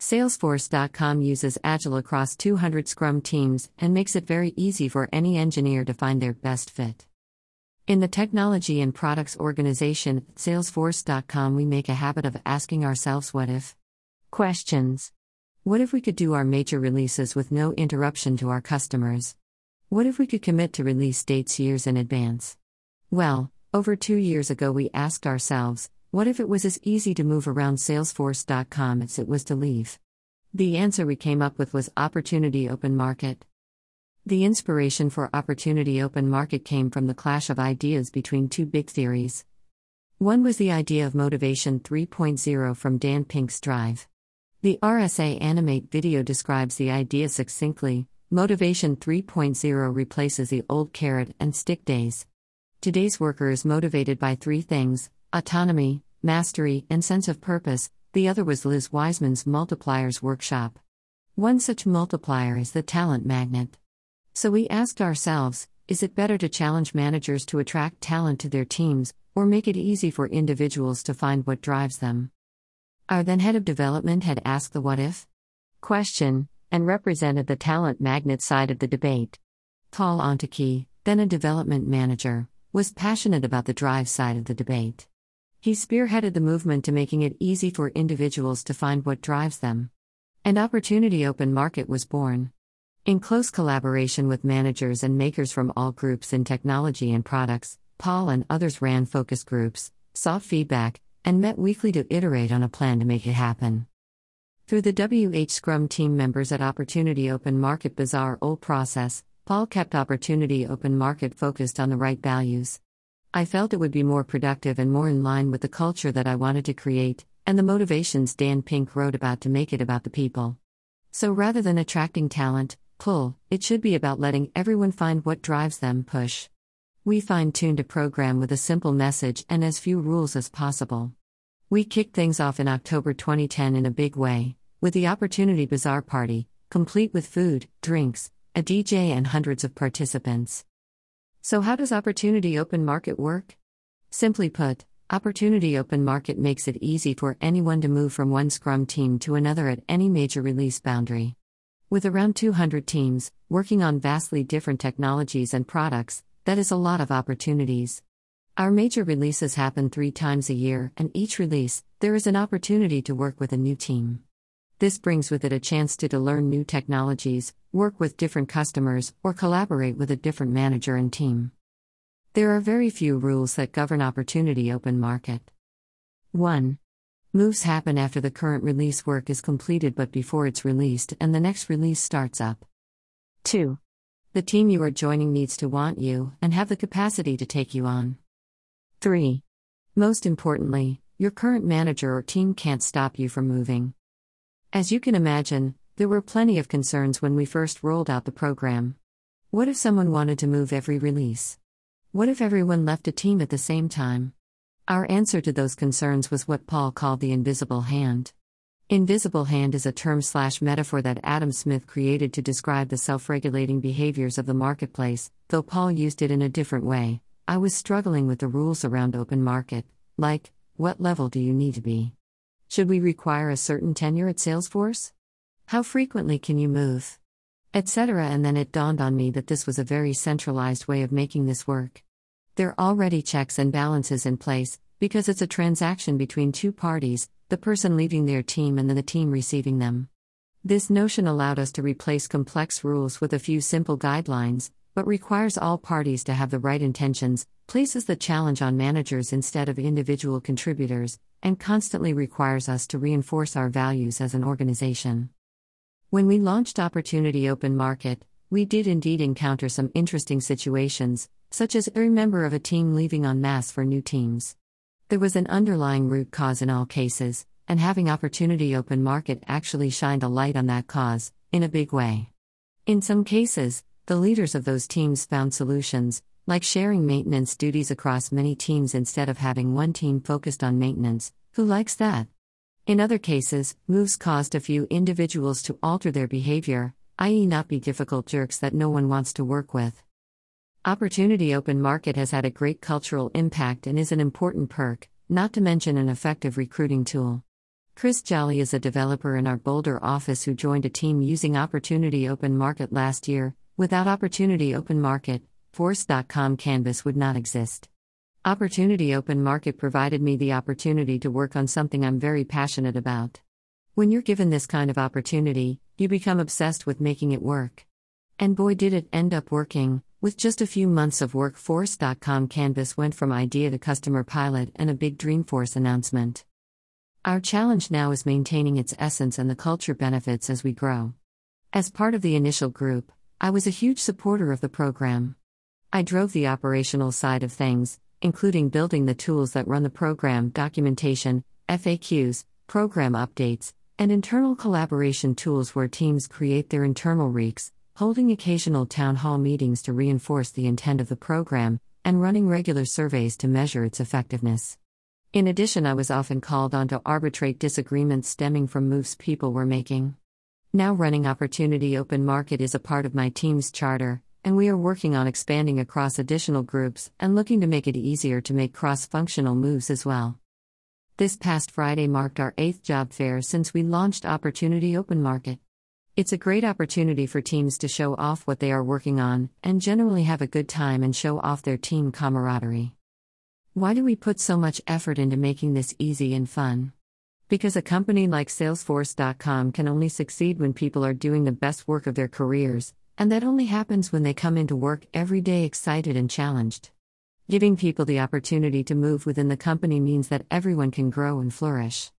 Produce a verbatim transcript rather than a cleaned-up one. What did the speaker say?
Salesforce dot com uses Agile across two hundred Scrum teams and makes it very easy for any engineer to find their best fit. In the technology and products organization at Salesforce dot com, we make a habit of asking ourselves what if questions. What if we could do our major releases with no interruption to our customers? What if we could commit to release dates years in advance? Well, over two years ago we asked ourselves, what if it was as easy to move around Salesforce dot com as it was to leave? The answer we came up with was Opportunity Open Market. The inspiration for Opportunity Open Market came from the clash of ideas between two big theories. One was the idea of Motivation three point oh from Dan Pink's Drive. The R S A Animate video describes the idea succinctly. Motivation three point oh replaces the old carrot and stick days. Today's worker is motivated by three things: autonomy, mastery, and sense of purpose. The other was Liz Wiseman's Multipliers Workshop. One such multiplier is the talent magnet. So we asked ourselves, is it better to challenge managers to attract talent to their teams, or make it easy for individuals to find what drives them? Our then head of development had asked the what if question, and represented the talent magnet side of the debate. Paul Ontake, then a development manager, was passionate about the drive side of the debate. He spearheaded the movement to making it easy for individuals to find what drives them. And Opportunity Open Market was born. In close collaboration with managers and makers from all groups in technology and products, Paul and others ran focus groups, sought feedback, and met weekly to iterate on a plan to make it happen. Through the W H Scrum team members at Opportunity Open Market bizarre old process, Paul kept Opportunity Open Market focused on the right values. I felt it would be more productive and more in line with the culture that I wanted to create, and the motivations Dan Pink wrote about to make it about the people. So rather than attracting talent, pull, it should be about letting everyone find what drives them, push. We fine-tuned a program with a simple message and as few rules as possible. We kicked things off in October twenty ten in a big way, with the Opportunity Bazaar Party, complete with food, drinks, a D J and hundreds of participants. So how does Opportunity Open Market work? Simply put, Opportunity Open Market makes it easy for anyone to move from one Scrum team to another at any major release boundary. With around two hundred teams, working on vastly different technologies and products, that is a lot of opportunities. Our major releases happen three times a year, and each release, there is an opportunity to work with a new team. This brings with it a chance to, to learn new technologies, work with different customers, or collaborate with a different manager and team. There are very few rules that govern Opportunity Open Market. one. Moves happen after the current release work is completed but before it's released and the next release starts up. two. The team you are joining needs to want you and have the capacity to take you on. three. Most importantly, your current manager or team can't stop you from moving. As you can imagine, there were plenty of concerns when we first rolled out the program. What if someone wanted to move every release? What if everyone left a team at the same time? Our answer to those concerns was what Paul called the invisible hand. Invisible hand is a term slash metaphor that Adam Smith created to describe the self-regulating behaviors of the marketplace, though Paul used it in a different way. I was struggling with the rules around open market, like, what level do you need to be? Should we require a certain tenure at Salesforce? How frequently can you move? Etc. And then it dawned on me that this was a very centralized way of making this work. There are already checks and balances in place, because it's a transaction between two parties, the person leaving their team and then the team receiving them. This notion allowed us to replace complex rules with a few simple guidelines, but requires all parties to have the right intentions, places the challenge on managers instead of individual contributors, and constantly requires us to reinforce our values as an organization. When we launched Opportunity Open Market, we did indeed encounter some interesting situations, such as a member of a team leaving en masse for new teams. There was an underlying root cause in all cases, and having Opportunity Open Market actually shined a light on that cause, in a big way. In some cases, the leaders of those teams found solutions, like sharing maintenance duties across many teams instead of having one team focused on maintenance. Who likes that? In other cases, moves caused a few individuals to alter their behavior, that is not be difficult jerks that no one wants to work with. Opportunity Open Market has had a great cultural impact and is an important perk, not to mention an effective recruiting tool. Chris Jolly is a developer in our Boulder office who joined a team using Opportunity Open Market last year. Without Opportunity Open Market, Force dot com Canvas would not exist. Opportunity Open Market provided me the opportunity to work on something I'm very passionate about. When you're given this kind of opportunity, you become obsessed with making it work. And boy did it end up working. With just a few months of work, Force dot com Canvas went from idea to customer pilot and a big Dreamforce announcement. Our challenge now is maintaining its essence and the culture benefits as we grow. As part of the initial group, I was a huge supporter of the program. I drove the operational side of things, including building the tools that run the program, documentation, F A Qs, program updates, and internal collaboration tools where teams create their internal recs, holding occasional town hall meetings to reinforce the intent of the program, and running regular surveys to measure its effectiveness. In addition, I was often called on to arbitrate disagreements stemming from moves people were making. Now running Opportunity Open Market is a part of my team's charter, and we are working on expanding across additional groups and looking to make it easier to make cross-functional moves as well. This past Friday marked our eighth job fair since we launched Opportunity Open Market. It's a great opportunity for teams to show off what they are working on and generally have a good time and show off their team camaraderie. Why do we put so much effort into making this easy and fun? Because a company like Salesforce dot com can only succeed when people are doing the best work of their careers, and that only happens when they come into work every day excited and challenged. Giving people the opportunity to move within the company means that everyone can grow and flourish.